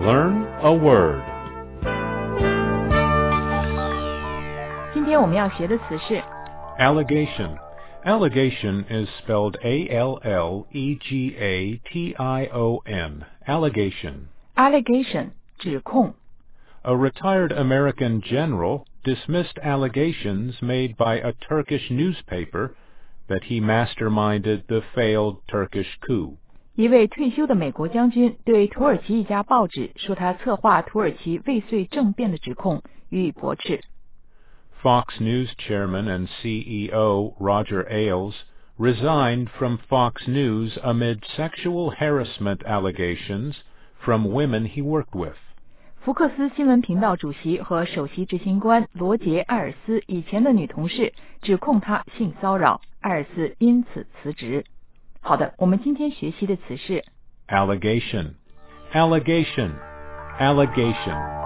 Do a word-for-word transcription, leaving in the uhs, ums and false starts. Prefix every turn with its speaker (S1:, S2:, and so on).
S1: Learn a word.
S2: 今天我们要学的词是
S1: Allegation. Allegation is spelled A L L E G A T I O N. Allegation.
S2: allegation 指控。
S1: A retired American general dismissed allegations made by a Turkish newspaper that he masterminded the failed Turkish coup.
S2: 一位退休的美国将军对土耳其一家报纸说他策划土耳其未遂政变的指控予以驳斥。
S1: Fox News chairman and C E O Roger Ailes resigned from Fox News amid sexual harassment allegations from women he worked with.
S2: 福克斯新闻频道主席和首席执行官罗杰·艾尔斯以前的女同事指控他性骚扰，艾尔斯因此辞职。好的，我们今天学习的词是
S1: Allegation. Allegation. Allegation.